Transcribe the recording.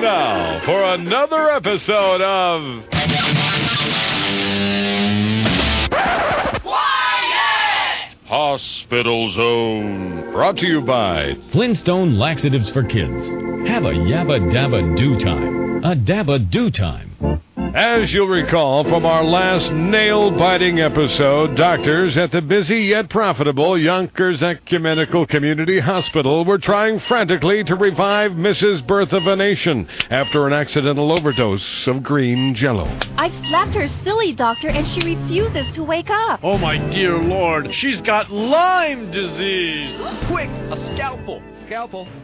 now for another episode of Quiet! Hospital Zone. Brought to you by Flintstone Laxatives for Kids. Have a Yabba Dabba Do Time. A Dabba Do Time. As you'll recall from our last nail-biting episode, doctors at the busy yet profitable Yonkers Ecumenical Community Hospital were trying frantically to revive Mrs. Birth of a Nation after an accidental overdose of green Jell-O. I've slapped her silly, doctor, and she refuses to wake up. Oh, my dear Lord, she's got Lyme disease. Quick, a scalpel. Scalpel.